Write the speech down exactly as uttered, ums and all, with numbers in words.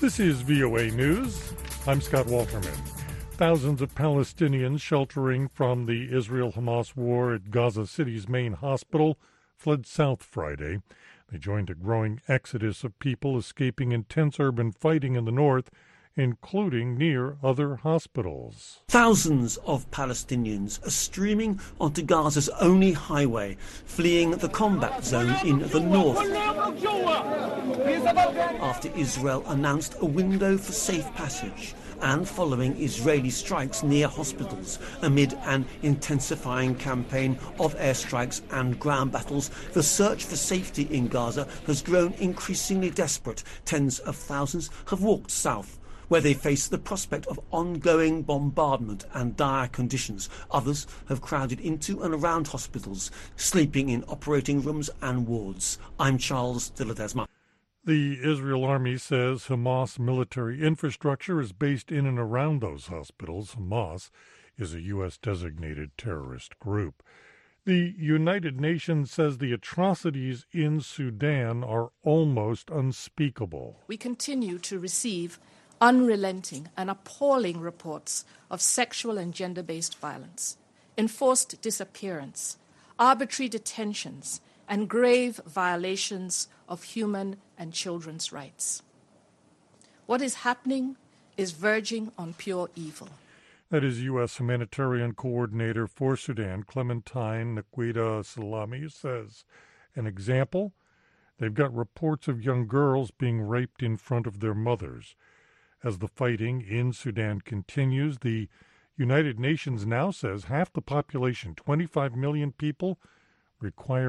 This is V O A News. I'm Scott Walterman. Thousands of Palestinians sheltering from the Israel-Hamas war at Gaza City's main hospital fled south Friday. They joined a growing exodus of people escaping intense urban fighting in the north, including near other hospitals. Thousands of Palestinians are streaming onto Gaza's only highway, fleeing the combat zone in the north, after Israel announced a window for safe passage and following Israeli strikes near hospitals amid an intensifying campaign of airstrikes and ground battles. The search for safety in Gaza has grown increasingly desperate. Tens of thousands have walked south, where they face the prospect of ongoing bombardment and dire conditions. Others have crowded into and around hospitals, sleeping in operating rooms and wards. I'm Charles de Ledesma. The Israel Army says Hamas military infrastructure is based in and around those hospitals. Hamas is a U S designated terrorist group. The United Nations says the atrocities in Sudan are almost unspeakable. We continue to receive unrelenting and appalling reports of sexual and gender-based violence, enforced disappearance, arbitrary detentions, and grave violations of human and children's rights. What is happening is verging on pure evil. That is U S Humanitarian Coordinator for Sudan, Clementine Nkwita Salami, says. An example, they've got reports of young girls being raped in front of their mothers. As the fighting in Sudan continues, the United Nations now says half the population, twenty-five million people, require